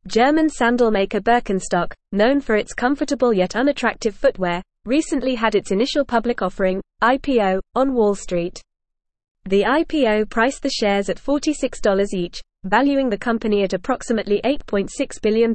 German sandal maker Birkenstock, known for its comfortable yet unattractive footwear, recently had its initial public offering, IPO, on Wall Street. The IPO priced the shares at $46 each, valuing the company at approximately $8.6 billion.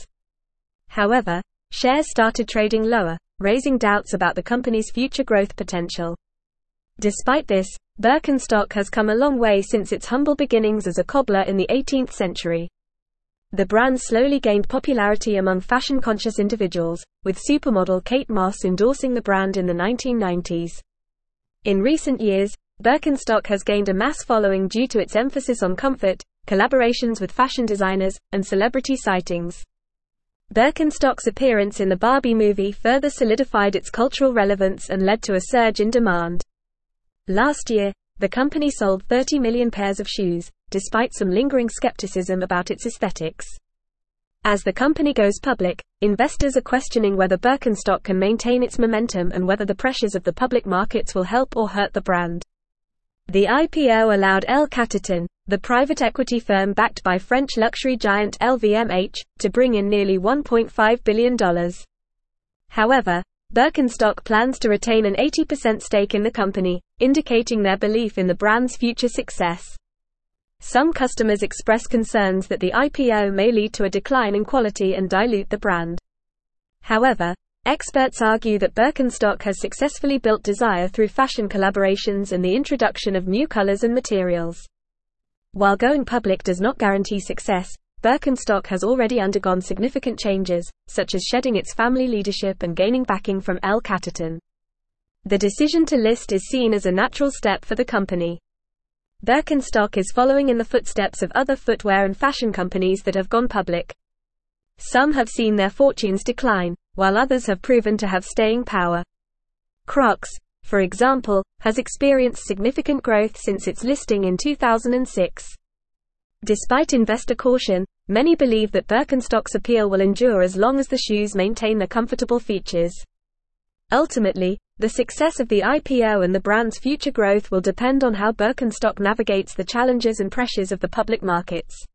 However, shares started trading lower, raising doubts about the company's future growth potential. Despite this, Birkenstock has come a long way since its humble beginnings as a cobbler in the 18th century. The brand slowly gained popularity among fashion-conscious individuals, with supermodel Kate Moss endorsing the brand in the 1990s. In recent years, Birkenstock has gained a mass following due to its emphasis on comfort, collaborations with fashion designers, and celebrity sightings. Birkenstock's appearance in the Barbie movie further solidified its cultural relevance and led to a surge in demand. Last year, the company sold 30 million pairs of shoes, despite some lingering skepticism about its aesthetics. As the company goes public, investors are questioning whether Birkenstock can maintain its momentum and whether the pressures of the public markets will help or hurt the brand. The IPO allowed L Catterton, the private equity firm backed by French luxury giant LVMH, to bring in nearly $1.5 billion. However, Birkenstock plans to retain an 80% stake in the company, indicating their belief in the brand's future success. Some customers express concerns that the IPO may lead to a decline in quality and dilute the brand. However, experts argue that Birkenstock has successfully built desire through fashion collaborations and the introduction of new colors and materials. While going public does not guarantee success, Birkenstock has already undergone significant changes, such as shedding its family leadership and gaining backing from L Catterton. The decision to list is seen as a natural step for the company. Birkenstock is following in the footsteps of other footwear and fashion companies that have gone public. Some have seen their fortunes decline, while others have proven to have staying power. Crocs, for example, has experienced significant growth since its listing in 2006. Despite investor caution, many believe that Birkenstock's appeal will endure as long as the shoes maintain their comfortable features. Ultimately, the success of the IPO and the brand's future growth will depend on how Birkenstock navigates the challenges and pressures of the public markets.